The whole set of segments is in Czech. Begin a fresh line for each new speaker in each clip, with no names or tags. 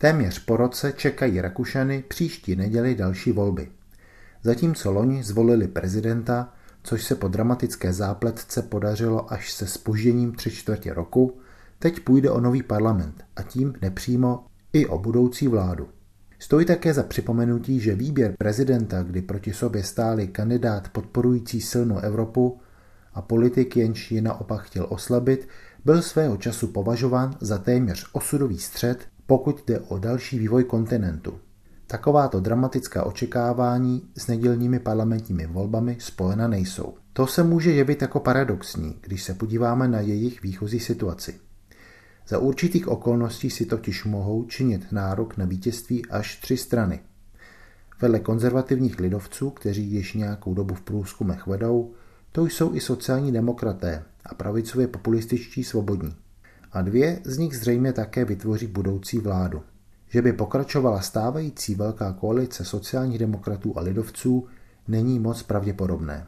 Téměř po roce čekají Rakušany příští neděli další volby. Zatímco loni zvolili prezidenta, což se po dramatické zápletce podařilo až se zpožděním 3/4 roku, teď půjde o nový parlament a tím nepřímo i o budoucí vládu. Stojí také za připomenutí, že výběr prezidenta, kdy proti sobě stáli kandidát podporující silnou Evropu a politik, jenž ji naopak chtěl oslabit, byl svého času považován za téměř osudový střet, pokud jde o další vývoj kontinentu. Takováto dramatická očekávání s nedělními parlamentními volbami spojena nejsou. To se může jevit jako paradoxní, když se podíváme na jejich výchozí situaci. Za určitých okolností si totiž mohou činit nárok na vítězství až 3 strany. Vedle konzervativních lidovců, kteří již nějakou dobu v průzkumech vedou, to jsou i sociální demokraté a pravicově populističtí svobodní. A 2 z nich zřejmě také vytvoří budoucí vládu. Že by pokračovala stávající velká koalice sociálních demokratů a lidovců, není moc pravděpodobné.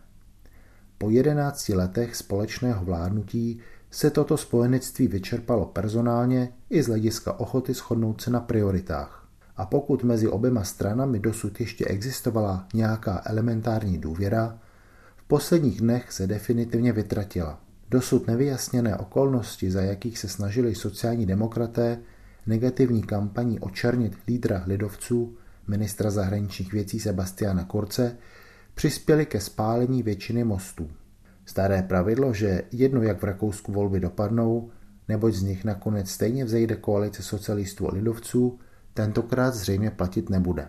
Po 11 letech společného vládnutí se toto spojenectví vyčerpalo personálně i z hlediska ochoty shodnout se na prioritách. A pokud mezi oběma stranami dosud ještě existovala nějaká elementární důvěra, v posledních dnech se definitivně vytratila. Dosud nevyjasněné okolnosti, za jakých se snažili sociální demokraté negativní kampaní očernit lídra lidovců, ministra zahraničních věcí Sebastiana Kurze, přispěly ke spálení většiny mostů. Staré pravidlo, že jedno jak v Rakousku volby dopadnou, neboť z nich nakonec stejně vzejde koalice socialistů a lidovců, tentokrát zřejmě platit nebude.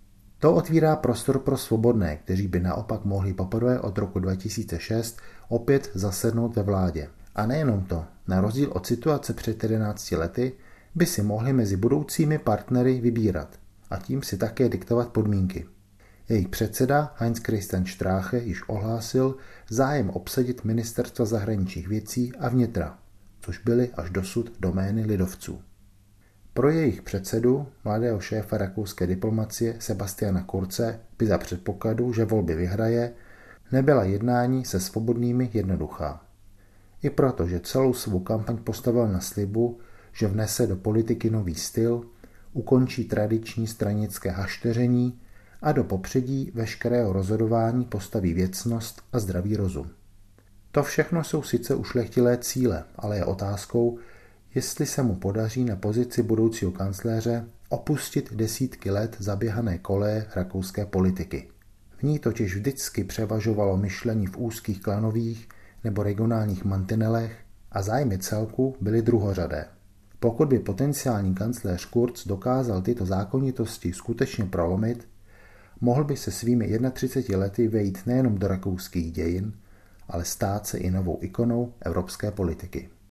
To otvírá prostor pro svobodné, kteří by naopak mohli poprvé od roku 2006 opět zasednout ve vládě. A nejenom to, na rozdíl od situace před 11 lety, by si mohli mezi budoucími partnery vybírat a tím si také diktovat podmínky. Jejich předseda Heinz Christian Strache již ohlásil zájem obsadit ministerstva zahraničních věcí a vnitra, což byly až dosud domény lidovců. Pro jejich předsedu, mladého šéfa rakouské diplomacie Sebastiana Kurze, by za předpokladu, že volby vyhraje, nebyla jednání se svobodnými jednoduchá. I proto, že celou svou kampaň postavil na slibu, že vnese do politiky nový styl, ukončí tradiční stranické hašteření a do popředí veškerého rozhodování postaví věcnost a zdravý rozum. To všechno jsou sice ušlechtilé cíle, ale je otázkou, jestli se mu podaří na pozici budoucího kancléře opustit desítky let zaběhané koleje rakouské politiky. V ní totiž vždycky převažovalo myšlení v úzkých klanových nebo regionálních mantinelech a zájmy celku byly druhořadé. Pokud by potenciální kancléř Kurz dokázal tyto zákonitosti skutečně prolomit, mohl by se svými 31 lety vejít nejenom do rakouských dějin, ale stát se i novou ikonou evropské politiky.